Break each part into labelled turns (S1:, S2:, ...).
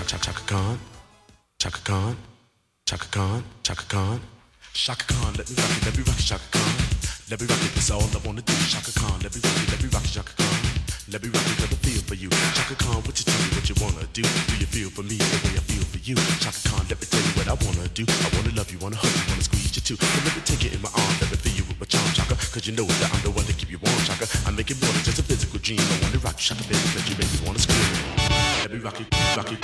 S1: Chaka Khan, Chaka Khan, Chaka Khan, Chaka Khan. Chaka Khan, let me rock it, Chaka Khan. Let me rock it, that's all I wanna do. Chaka Khan, let me rock it, Chaka Khan. Let me rock it, got a feel for you. Chaka Khan, what you tell me what you wanna do? Do you feel for me the way I feel for you? Chaka Khan, let me tell you what I wanna do. I wanna love you, wanna hug you, wanna squeeze you too. And let me take it in my arms, let me feel you with my charm, Chaka. Cause you know that I'm the one to keep you warm, Chaka. I make it more than just a physical dream. I wanna rock you, Chaka, baby, make you wanna scream. Let me rock it, rock it.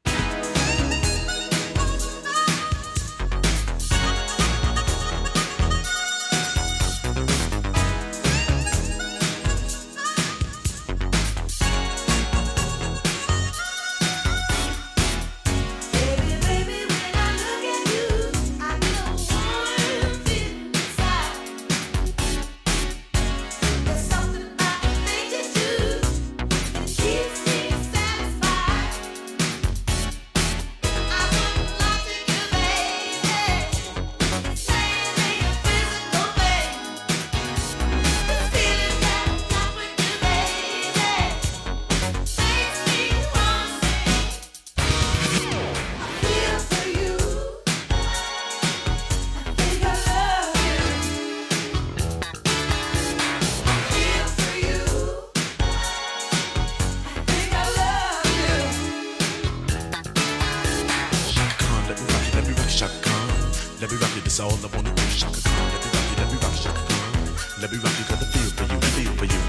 S1: That's all I wanna do, Chaka Khan. Let me rock it, Chaka Khan. Let me rock it, got the feel for you, feel for you.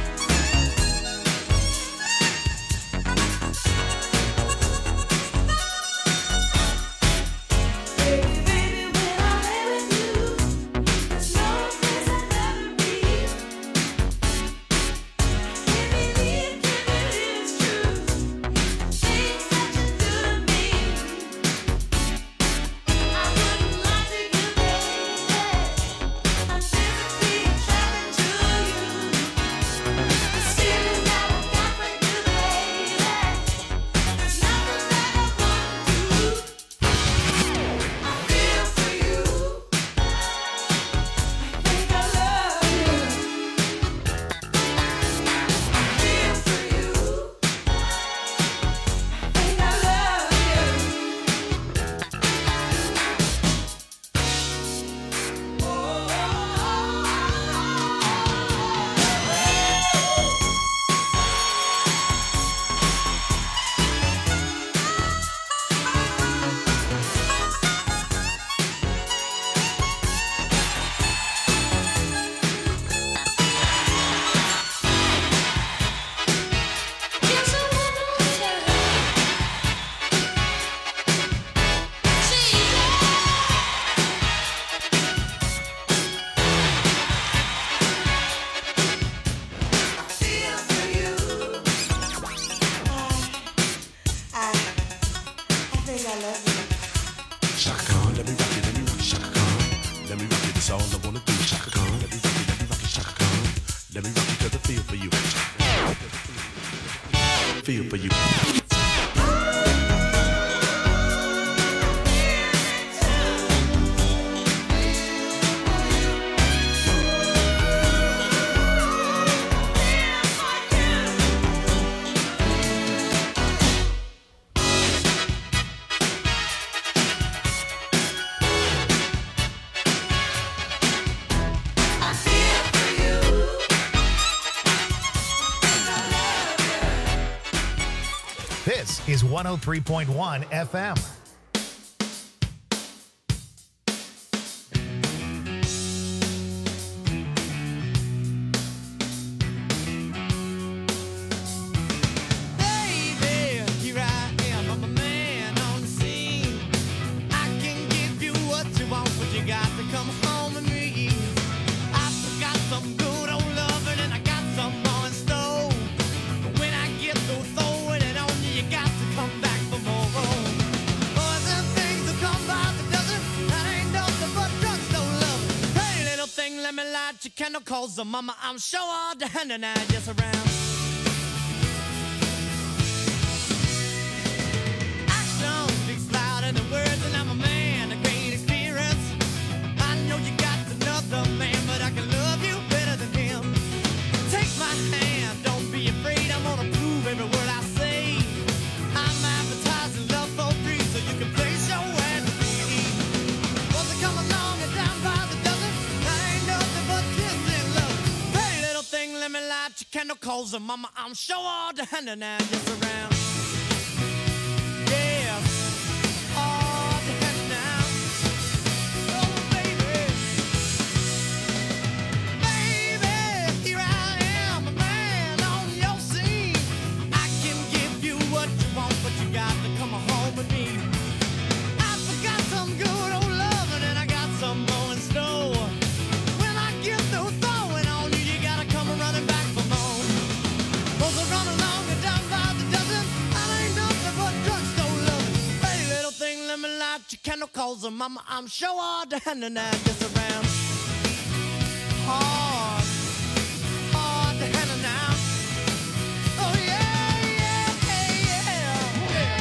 S1: Feel for you.
S2: This is 103.1 FM.
S3: Candle calls the mama, I'm sure all the hand and I just around. Action speaks louder than words, and I'm a man of great experience. I know you got another man, but I can love you better than him. Take my hand, don't be afraid, I'm gonna prove every word I say. I'm advertising love for your candle calls her mama. I'm sure all the hand and now just around. Yeah, all the hand now. Oh baby, baby, here I am, a man on your scene. I can give you what you want, but you got to come home with me. I forgot some good old loving and I got some more in store. When I get through throwing on you, you gotta come running back for more. Those are run along and down by the dozen. I ain't nothing but drugstore loving. Pretty little thing, let me light your candle, calls her mama. I'm sure all the hand and I just around. Hard, hard to handle now. Oh yeah, yeah, yeah, yeah.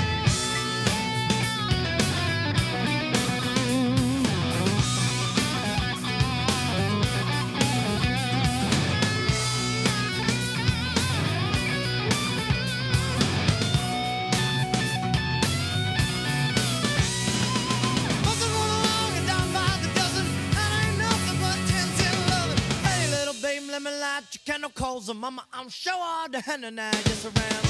S3: Must have run along and down by the dozen. That ain't nothing but 10, 11. Hey, little baby, let me light your candle, calls her mama. I'm sure all the hand and I just around.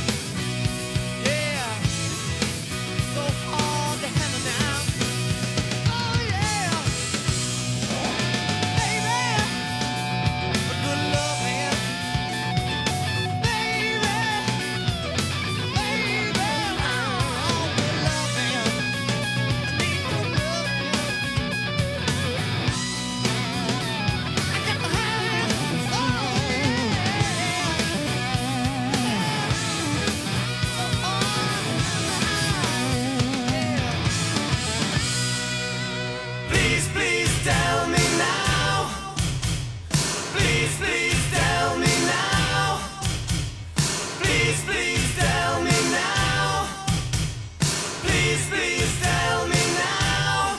S3: Yeah, so hard to handle now. Oh yeah, baby, a good loving, baby, baby, oh, good loving. I need good loving. I got to have it. Oh Please, please tell me now. Please, please tell me now. Please, please tell me now. Please, please tell me now.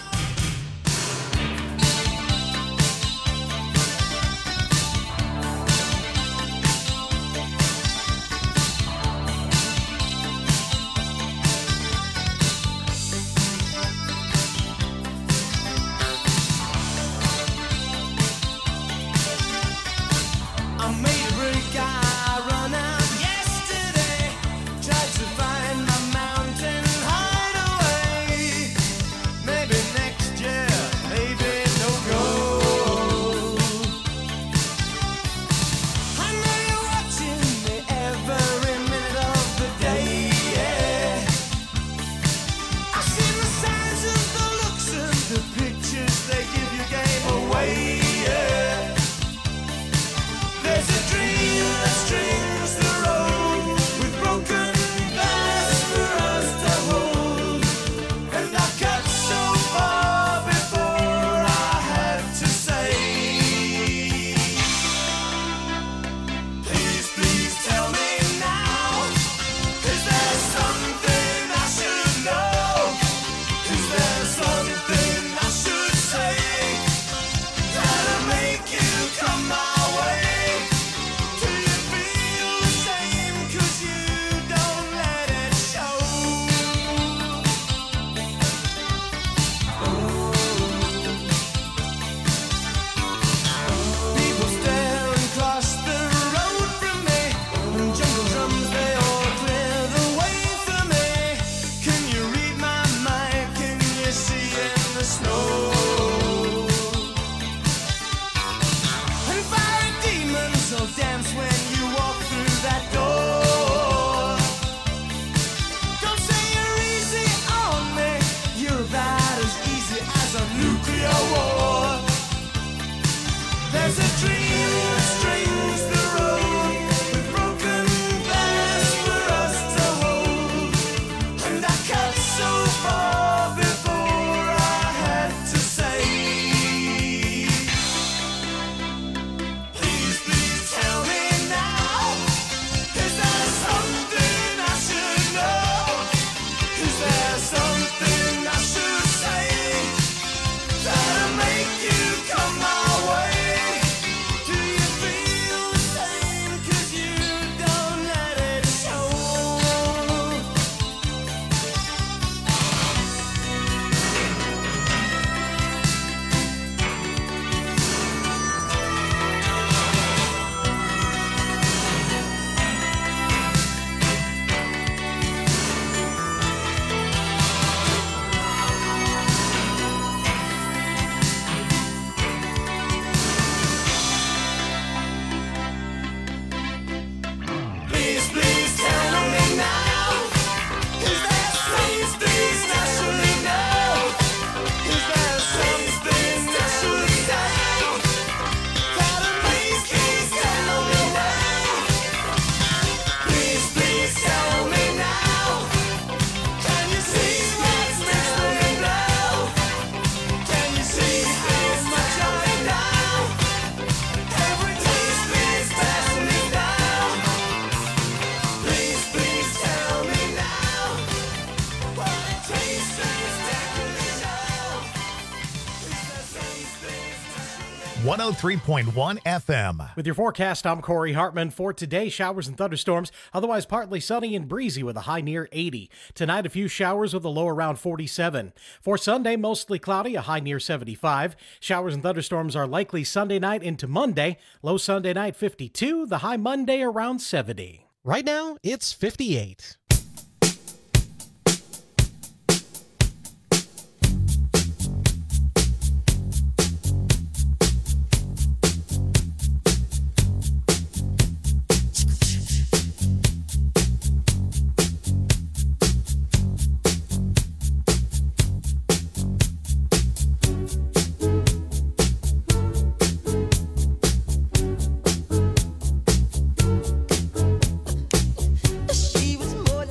S3: I made a break, I run out yesterday. Tried to find my mountain hideaway. Maybe next year, maybe no go. I know you're watching me every minute of the day. Yeah. I've seen the signs and the looks and the pictures they give you gave away. Yeah. There's a dream that's
S2: 103.1 FM.
S4: With your forecast, I'm Corey Hartman. For today, showers and thunderstorms, otherwise partly sunny and breezy with a high near 80. Tonight, a few showers with a low around 47. For Sunday, mostly cloudy, a high near 75. Showers and thunderstorms are likely Sunday night into Monday. Low Sunday night 52, the high Monday around 70.
S5: Right now, it's 58.
S6: She was more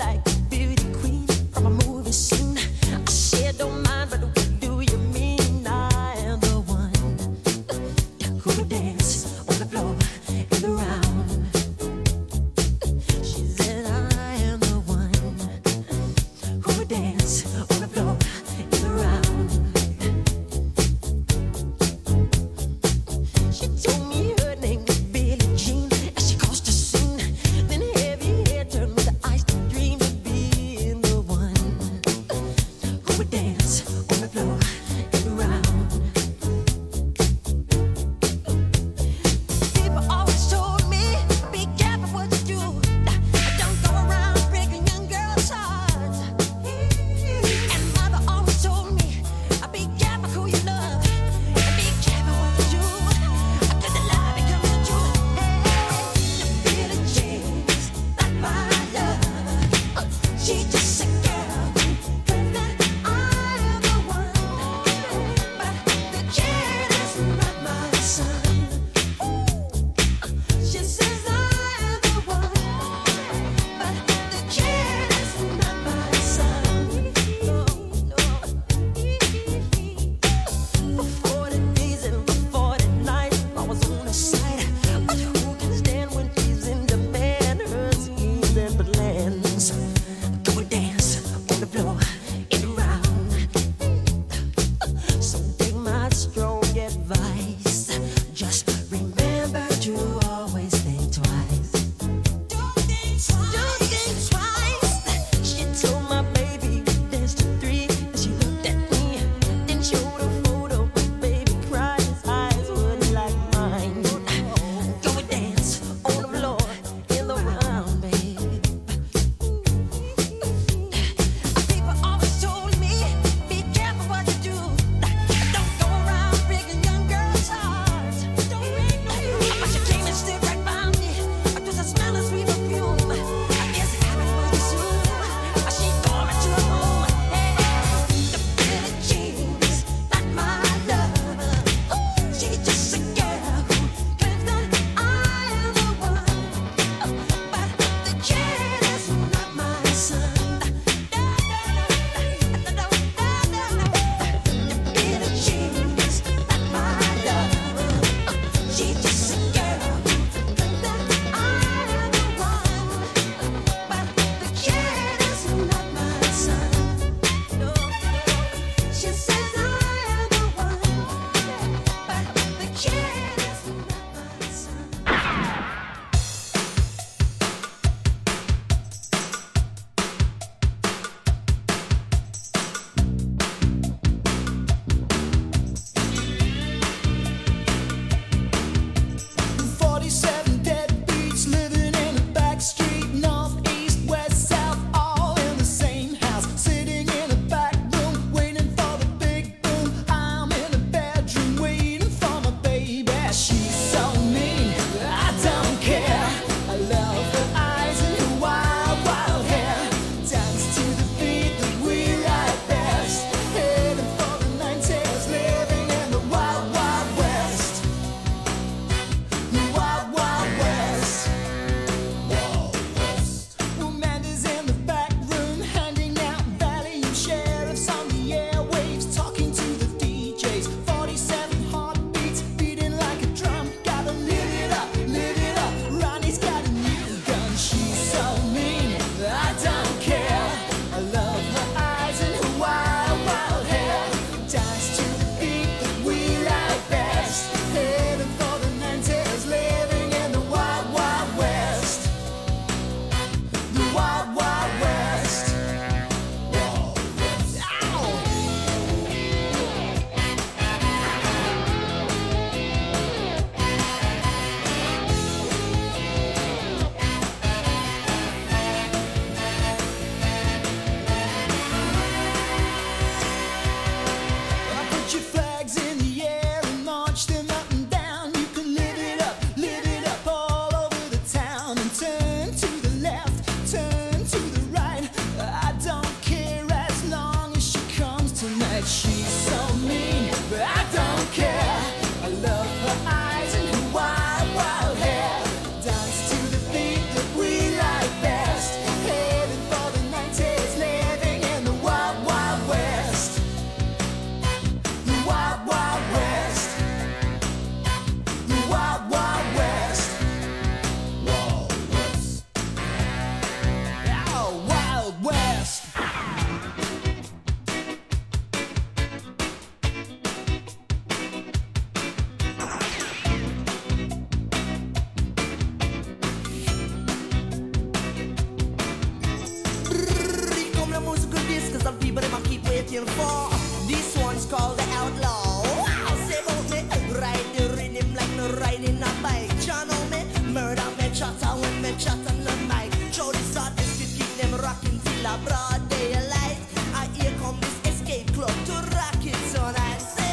S3: looking for. This one's called the Outlaw. Wow, say about me, ride the rhythm like no riding a bike. You know me, murder me chatter when me chat on the mic. Show this artist to keep them rocking till a broad daylight. I here come this escape club to rock it tonight. Say.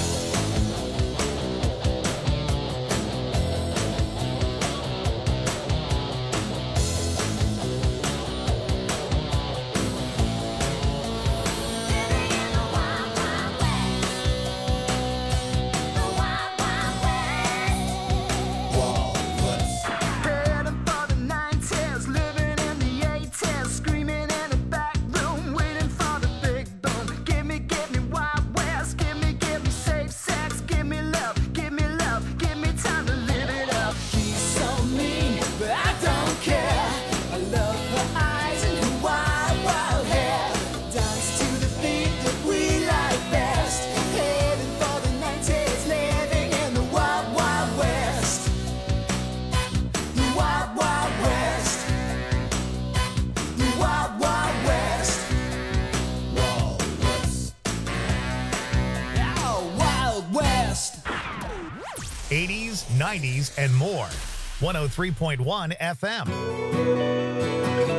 S3: West.
S2: 80s, 90s, and more. 103.1 FM.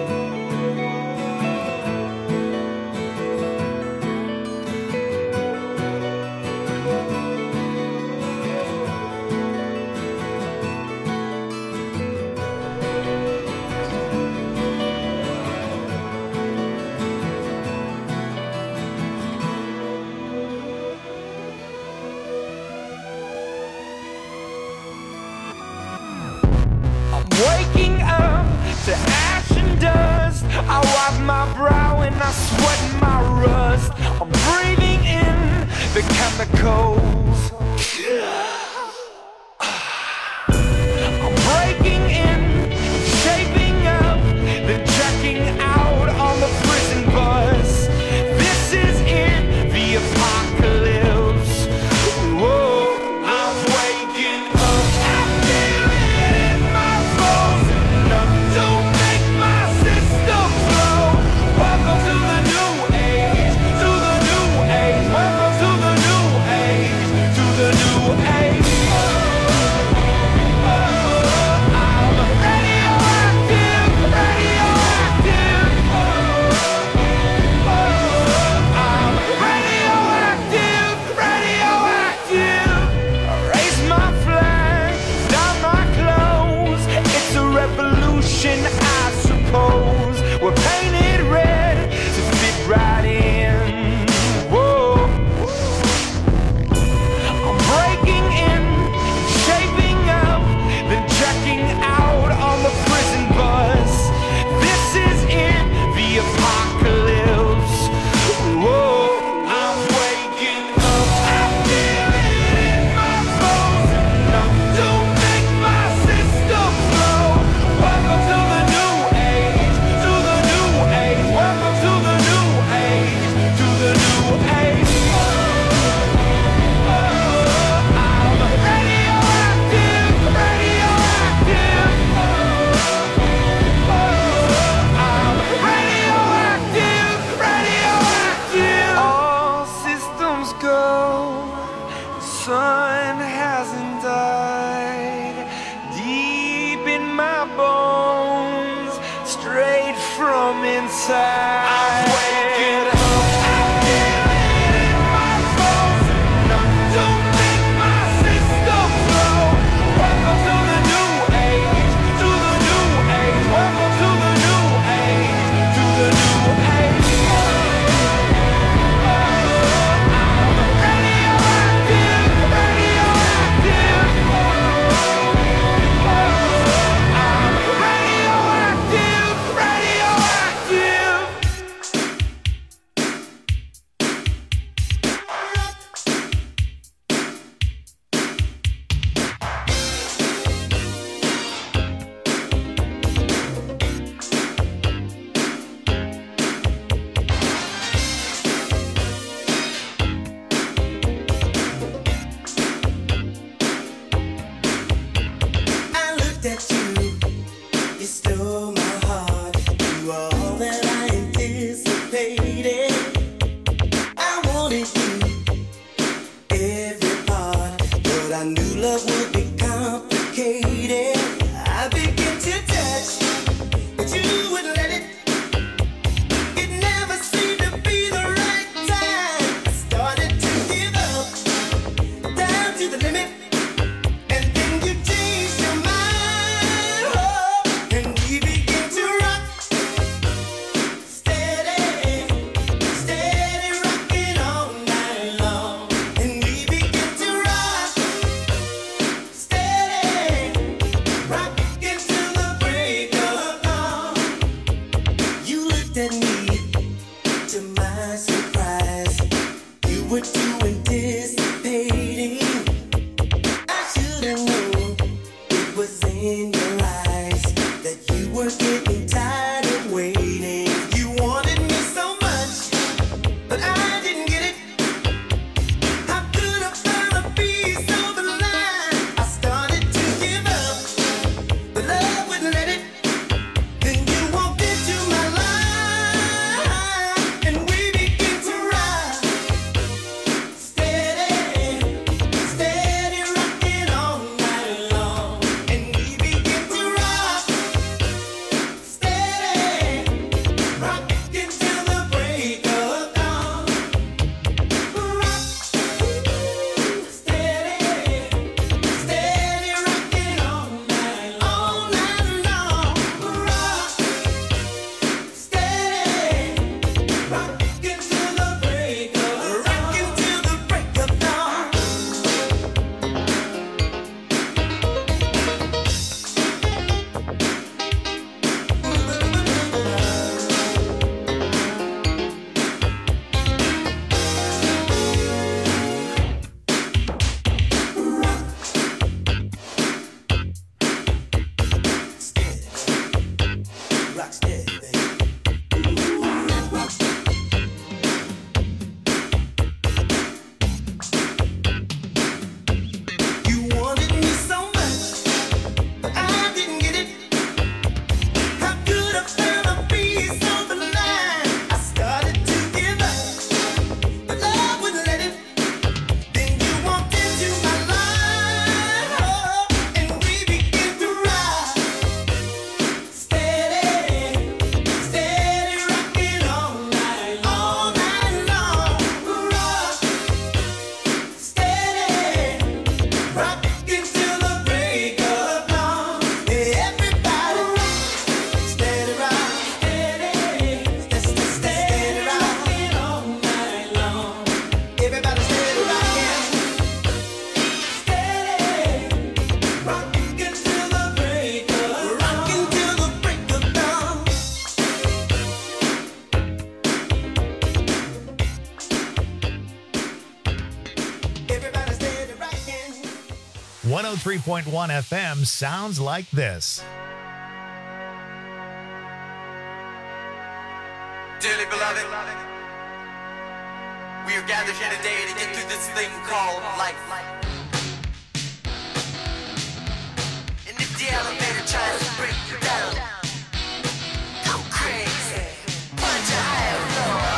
S6: Waking up to ash and dust, I wipe my brow and I sweat my rust. I'm breathing in the chemicals. I'm breaking in, shaping up, then checking out on the prison bus. This is in the apocalypse. Whoa, I'm waking up. I feel it in my bones, enough to make my system flow. Welcome to the new age, to the new age. Welcome to the new age, to the new age. I'm radioactive, radioactive. I'm radioactive, radioactive. Raise my flag, down my clothes. It's a revolution, I suppose. We're painted red to fit right in. Whoa. I'm breaking in, shaping up, then checking out on the prison bus. This is in the apocalypse. Whoa, I'm waking up. I feel it in my bones, enough to make my system flow. Welcome to the new age, to the new age. Welcome to the new age, to the new age. I'm radioactive, radioactive. I'm radioactive, radioactive. All systems go. The sun hasn't died. Deep in my bones, straight from inside. I'm waking up. I feel it in my bones, enough to make my system flow. Welcome to the new age, to the new age. Welcome to the new age, to the new age. I'm radioactive, radioactive. I'm radioactive, radioactive.
S3: I looked at you, you stole my heart. You were all that I anticipated. I
S2: 103.1 FM sounds like this.
S7: Dearly beloved, we are gathered here today to get through this thing called life. And if the elevator tries to break you down, go crazy, punch a higher floor.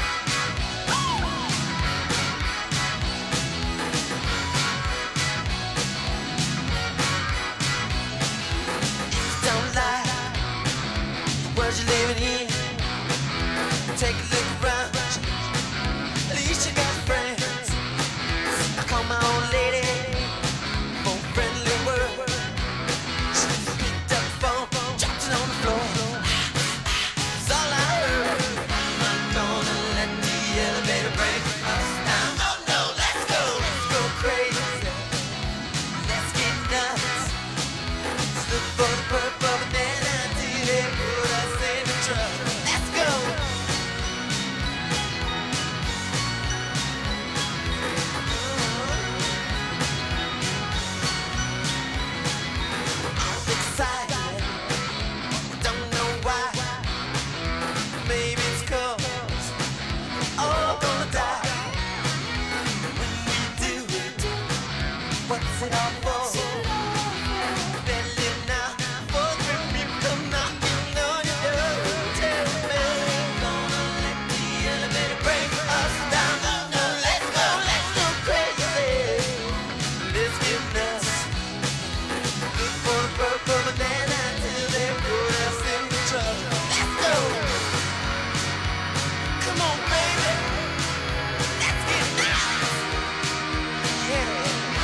S7: Don't lie, the world you're living in. Take a look around. At least you got friends. I call my old lady for a friendly word. She picked up the phone, dropped it on the floor. That's all I heard. I'm not gonna let the elevator break us down. Oh no, let's go crazy. Let's get nuts. Let's look for the purple banana until they put us in the truck. Let's go. What's it all for? Better live now before the grim people come knocking on your door. Tell me, gonna let the elevator break us down. Oh no, let's go crazy. Let's get nuts. Look for the purple banana till they put us in the truck. Let's go. Come on, baby. Let's get nuts. Yeah.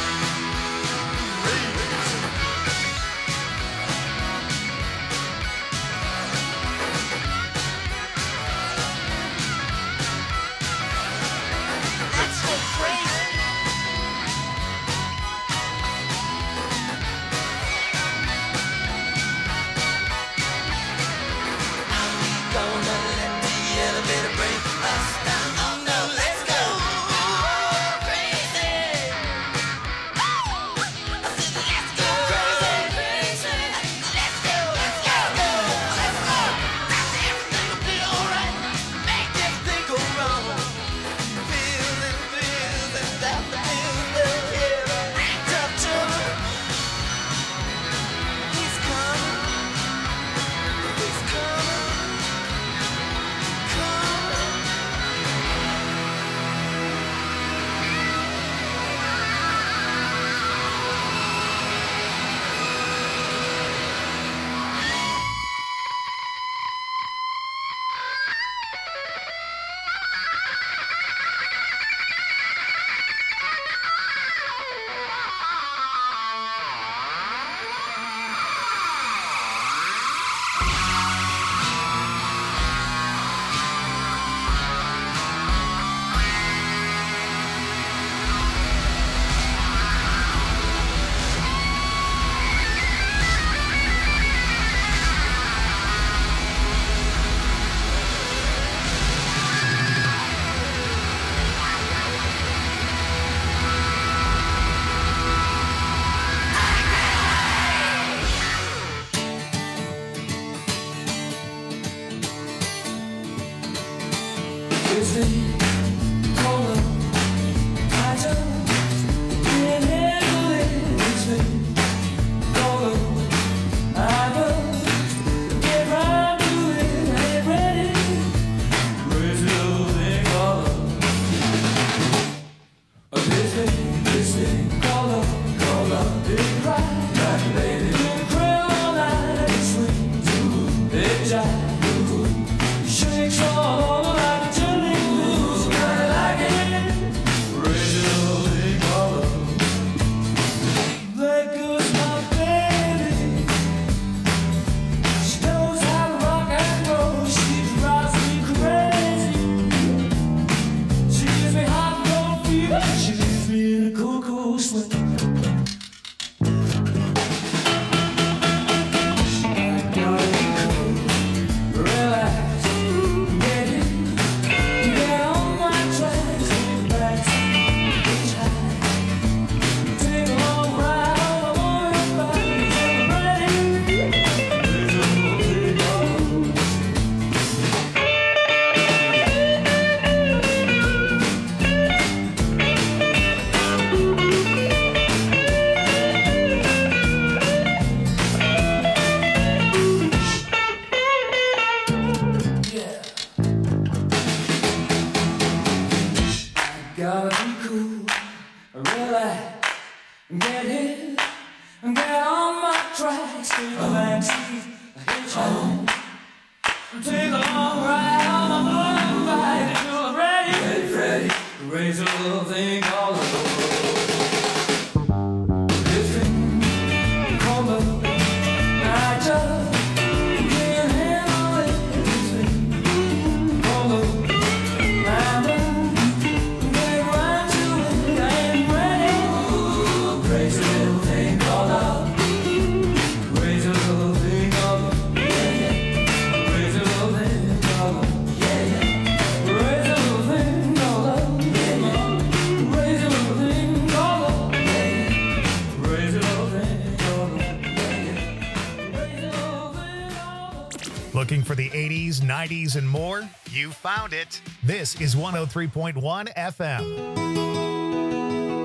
S8: Shakes all like a jelly, like
S2: Looking for the 80s, 90s, and more? You found it. This is 103.1 FM.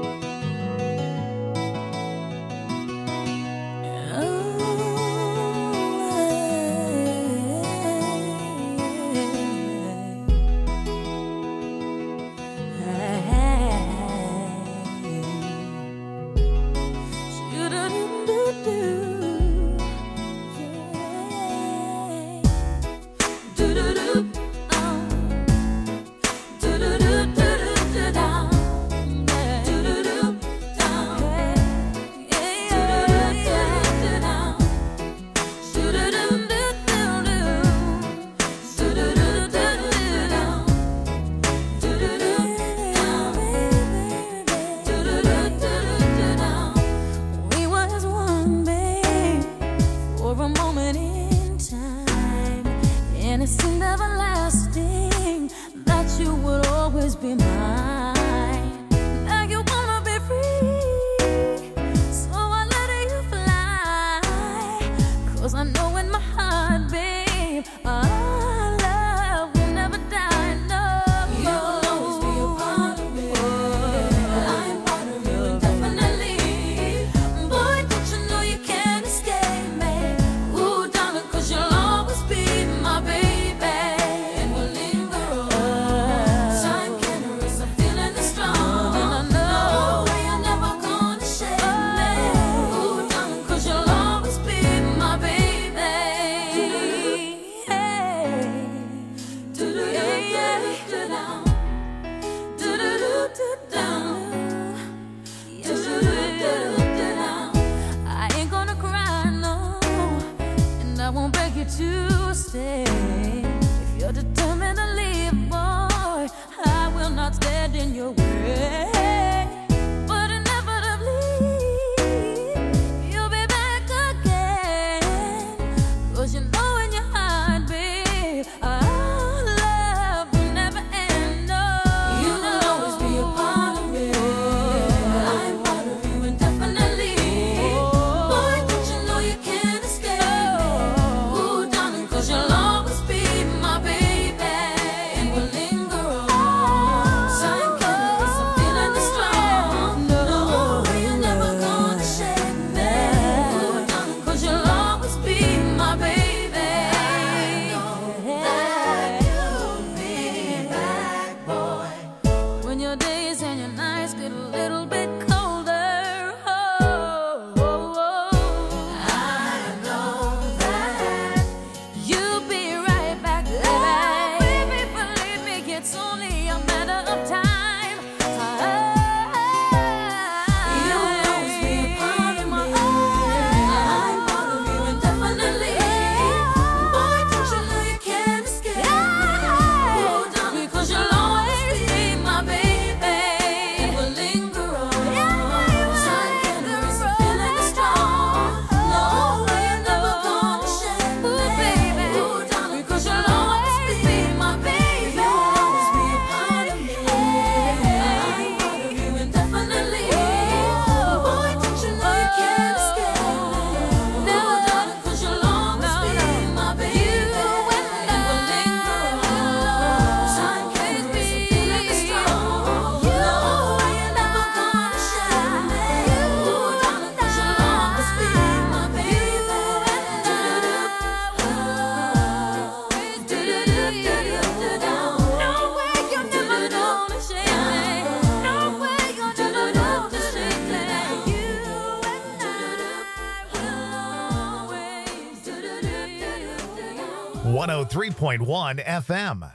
S2: .1 FM.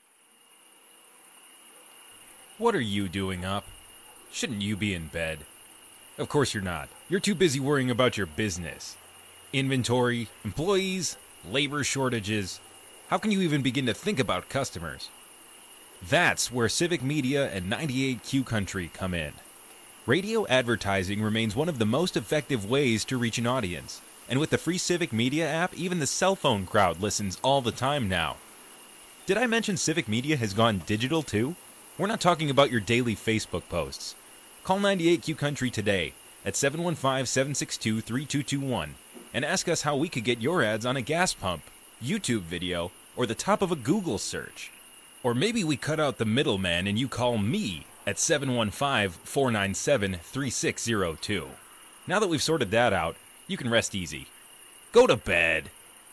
S9: What are you doing up? Shouldn't you be in bed? Of course you're not. You're too busy worrying about your business. Inventory, employees, labor shortages. How can you even begin to think about customers? That's where Civic Media and 98Q Country come in. Radio advertising remains one of the most effective ways to reach an audience. And with the free Civic Media app, even the cell phone crowd listens all the time now. Did I mention Civic Media has gone digital too? We're not talking about your daily Facebook posts. Call 98Q Country today at 715-762-3221 and ask us how we could get your ads on a gas pump. YouTube video, or the top of a Google search. Or maybe we cut out the middleman and you call me at 715-497-3602. Now that we've sorted that out, you can rest easy. Go to bed.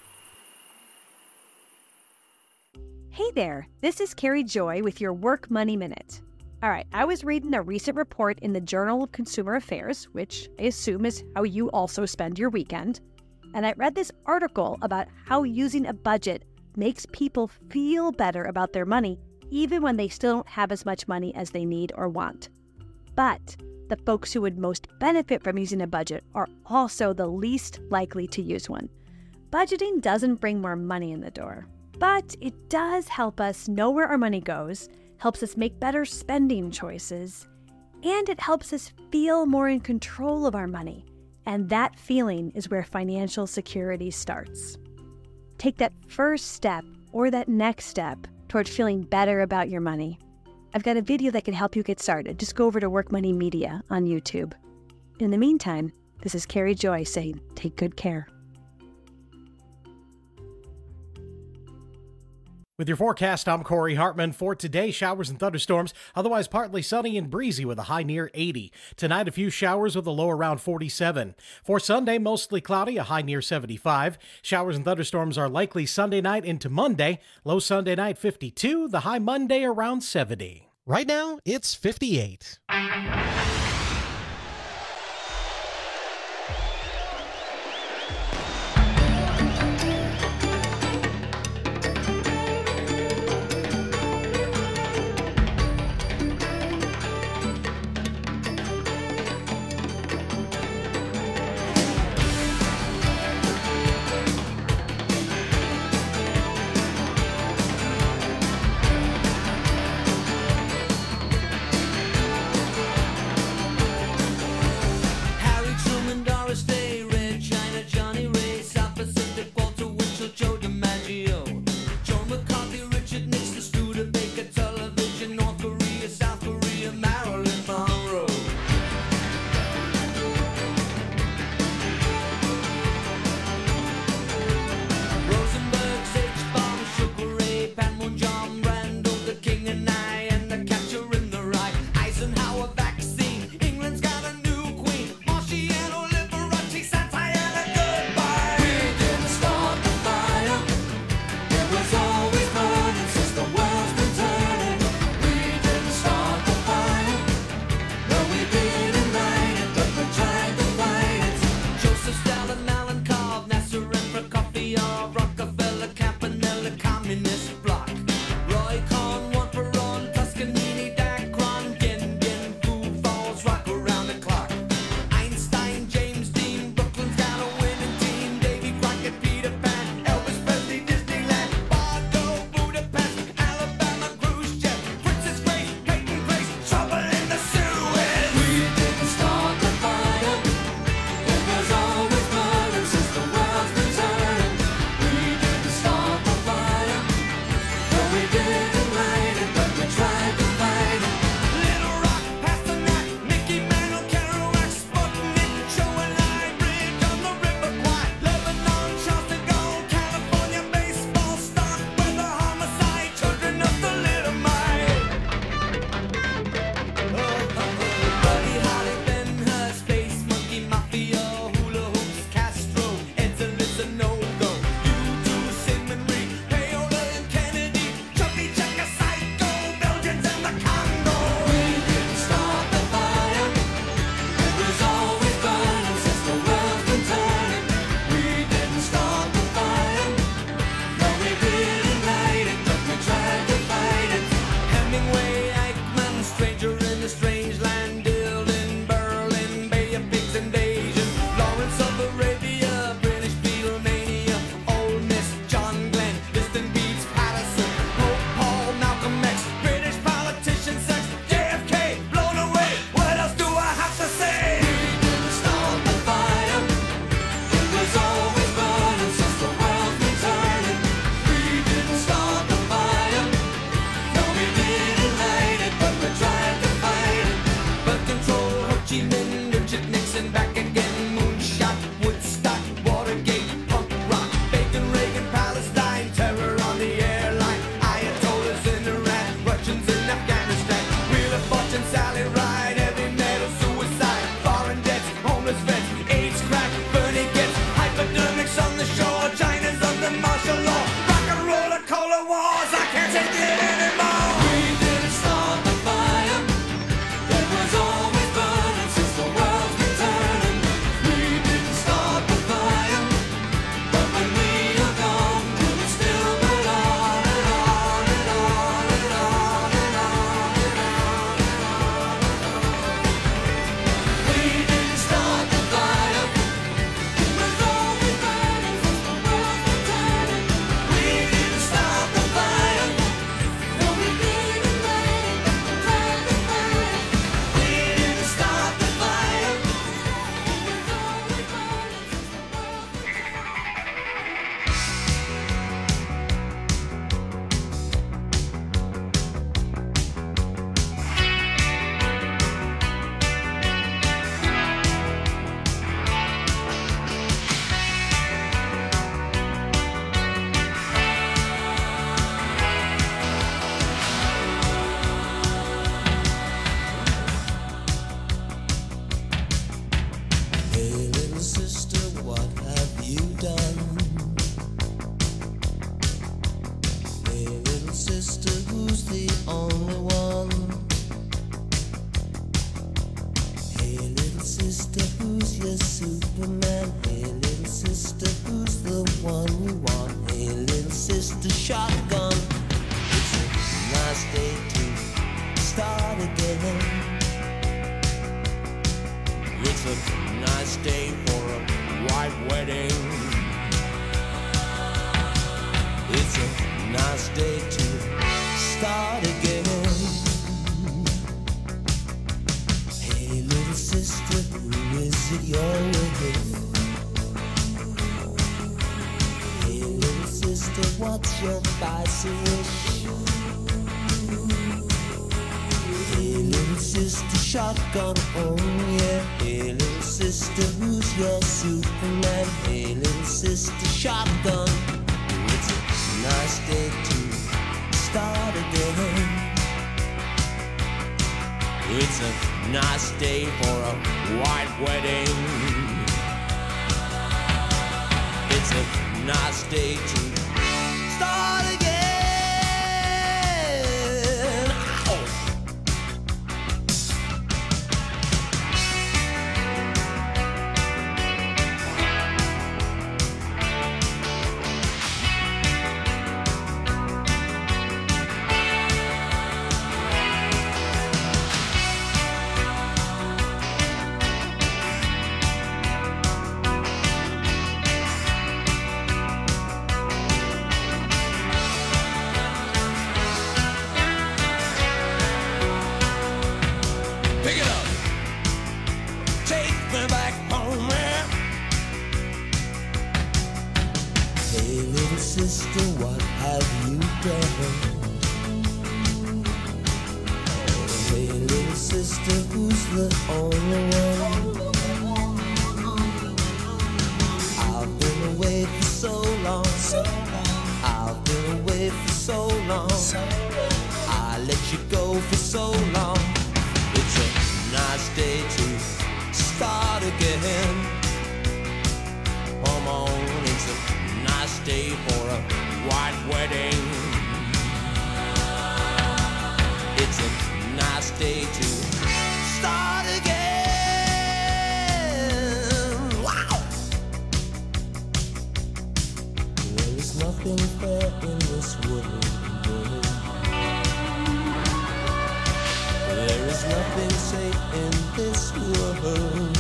S10: Hey there, this is Carrie Joy with your Work Money Minute. All right, I was reading a recent report in the Journal of Consumer Affairs, which I assume is how you also spend your weekend. And I read this article about how using a budget makes people feel better about their money, even when they still don't have as much money as they need or want. But the folks who would most benefit from using a budget are also the least likely to use one. Budgeting doesn't bring more money in the door, but it does help us know where our money goes, helps us make better spending choices, and it helps us feel more in control of our money. And that feeling is where financial security starts. Take that first step or that next step toward feeling better about your money. I've got a video that can help you get started. Just go over to Work Money Media on YouTube. In the meantime, this is Carrie Joy saying, take good care.
S4: With your forecast, I'm Corey Hartman. For today, showers and thunderstorms, otherwise partly sunny and breezy with a high near 80. Tonight, a few showers with a low around 47. For Sunday, mostly cloudy, a high near 75. Showers and thunderstorms are likely Sunday night into Monday. Low Sunday night 52, the high Monday around 70.
S5: Right now, it's 58.
S7: shotgun. It's a nice day to start again. It's a nice day for a white wedding. It's a nice day to start again. Hey little sister, who is it you're with? Hey little sister, what's your spicy wish? Hey little sister, shotgun, oh yeah. Hey little sister, who's your Superman? Hey little sister, shotgun. It's a nice day to start again. It's a nice day for a white wedding. It's a nice day to start again. Ow! Pick it up. Take me back home, man. Hey, little sister, what have you done? Hey, little sister, who's the only one? I've been away for so long. I've been away for so long. I let you go for so long. It's a nice day to start again. Come on, it's a nice day for a white wedding. It's a nice day to start again. Wow! There is nothing fair in this world. There is nothing safe in this world.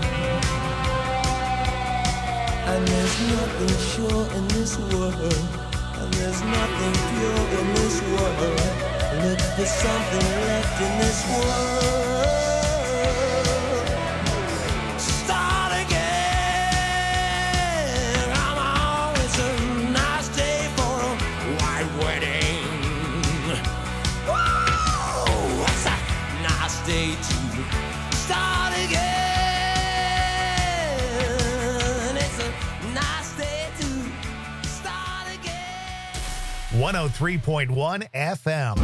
S7: And there's nothing sure in this world. And there's nothing pure in this world. Look for something left in this world. Start again. Come on, it's a nice day for a white wedding. Whoa, what's that? Nice day to start again. It's a nice day to start again.
S2: 103.1 FM.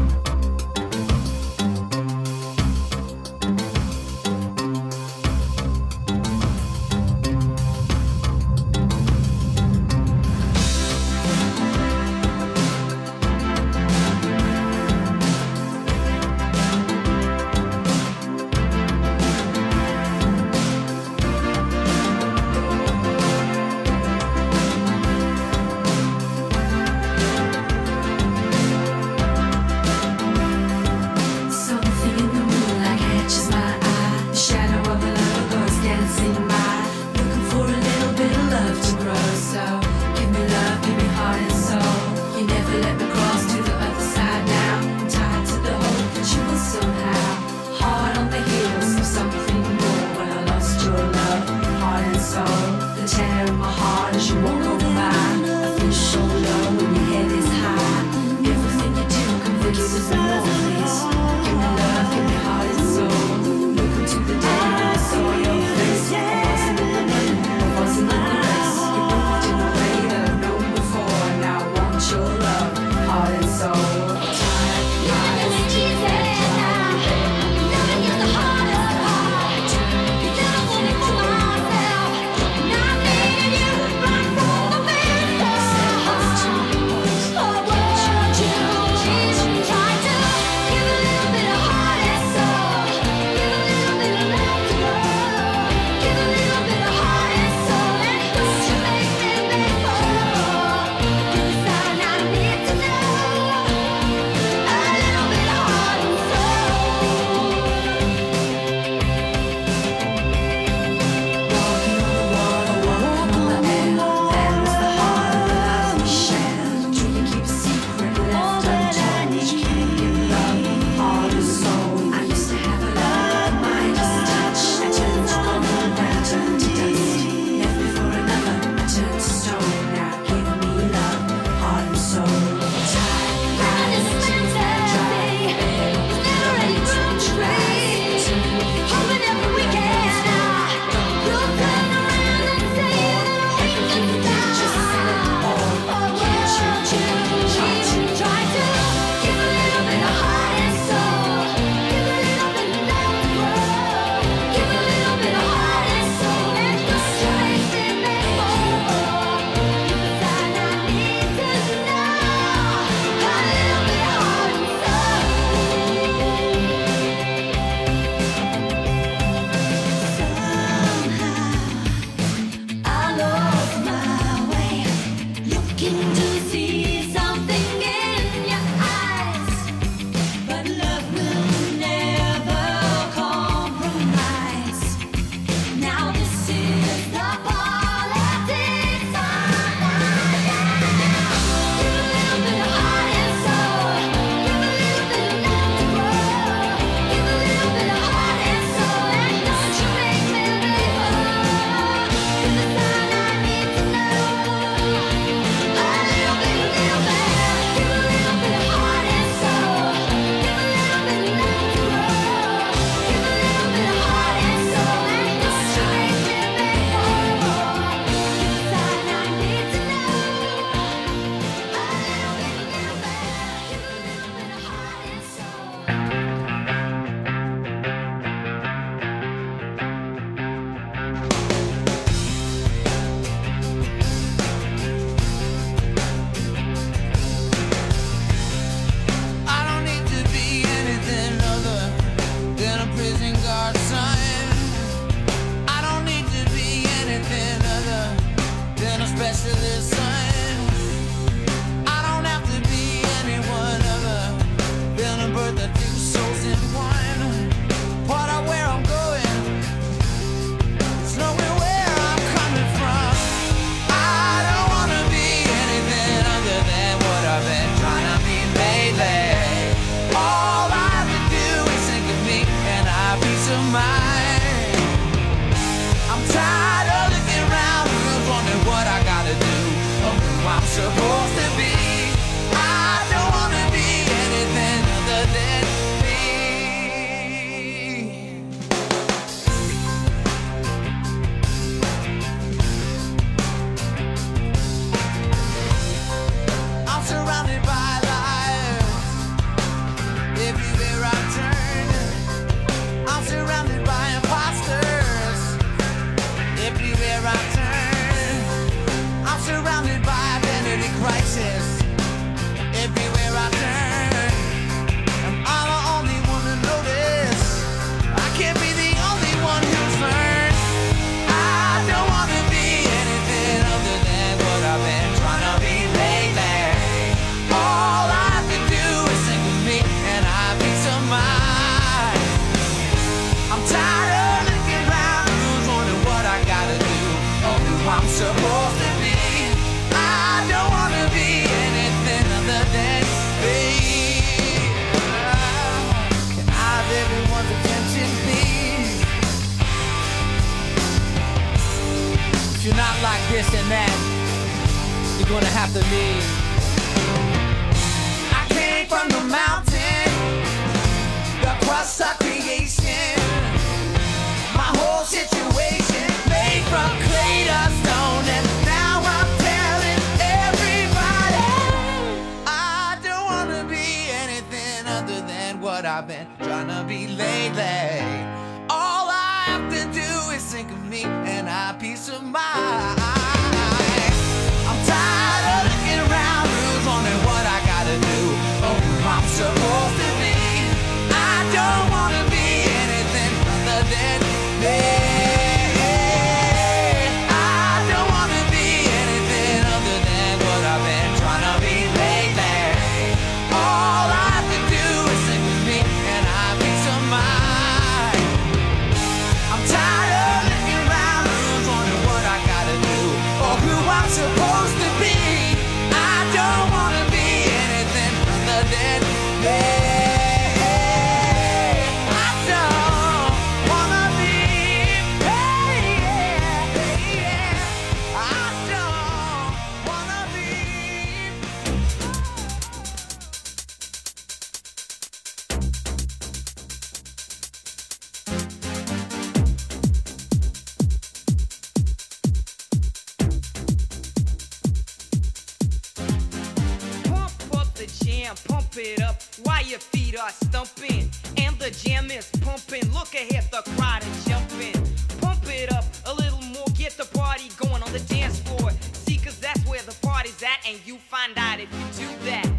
S3: me. I came from the mountain, the crust of creation. My whole situation made from clay to stone, and now I'm telling everybody I don't wanna be anything other than what I've been trying to be lately. All I have to do is think of me and I peace of mind. I'm tired of looking around, who's wondering what I gotta do or who I'm supposed to be. I don't wanna be anything other than me. I don't wanna be anything other than what I've been trying to be lately. All I have to do is think of me and I peace of mind. I'm tired of looking around, who's wondering what I gotta do or who I'm supposed to be. I don't wanna be anything other than me. I don't wanna be, I don't wanna be.
S11: Pump up the jam, pump it up while your feet are stumping. And the jam is pumping. Look ahead, the crowd is jumping. Pump it up a little more, get the party going on the dance floor. See, cause that's where the party's at, and you find out if you do that.